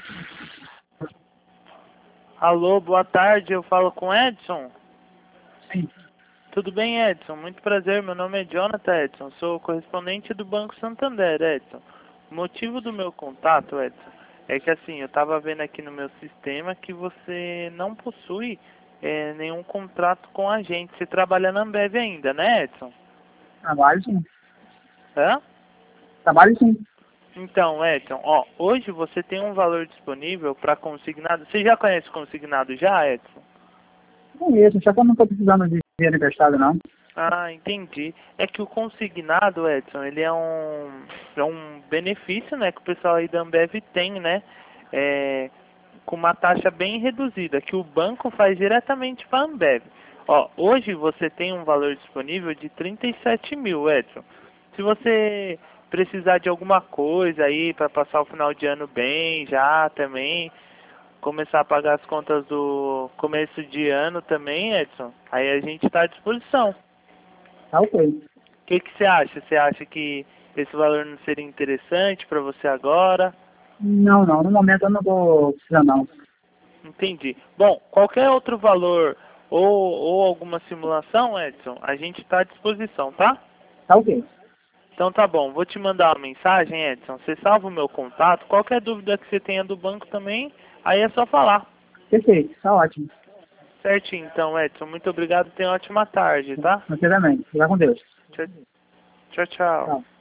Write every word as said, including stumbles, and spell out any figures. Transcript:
Alô, boa tarde, eu falo com Edson? Sim. Tudo bem, Edson? Muito prazer, meu nome é Jonathan, Edson. Sou correspondente do Banco Santander, Edson. O motivo do meu contato, Edson, é que assim, eu estava vendo aqui no meu sistema que você não possui é, nenhum contrato com a gente. Você trabalha na Ambev ainda, né, Edson? Trabalho sim. Hã? Trabalho sim. Então, Edson, ó, hoje você tem um valor disponível para consignado. Você já conhece consignado já, Edson? Conheço, só que eu não estou precisando de dinheiro emprestado, não. Ah, entendi. É que o consignado, Edson, ele é um, é um benefício, né, que o pessoal aí da Ambev tem, né, é, com uma taxa bem reduzida, que o banco faz diretamente para a Ambev. Ó, hoje você tem um valor disponível de trinta e sete mil, Edson. Se você precisar de alguma coisa aí para passar o final de ano bem já também, começar a pagar as contas do começo de ano também, Edson, aí a gente está à disposição. Tá ok. O que que você acha? Você acha que esse valor não seria interessante para você agora? Não, não. No momento eu não estou precisando, não. Entendi. Bom, qualquer outro valor ou, ou alguma simulação, Edson, a gente está à disposição, tá? Tá ok. Então tá bom, vou te mandar uma mensagem, Edson. Você salva o meu contato. Qualquer dúvida que você tenha do banco também, aí é só falar. Perfeito. Tá ótimo. Certinho, então, Edson. Muito obrigado. Tenha uma ótima tarde, tá? Você também. Fica com Deus. Tchau, tchau. tchau. Tchau.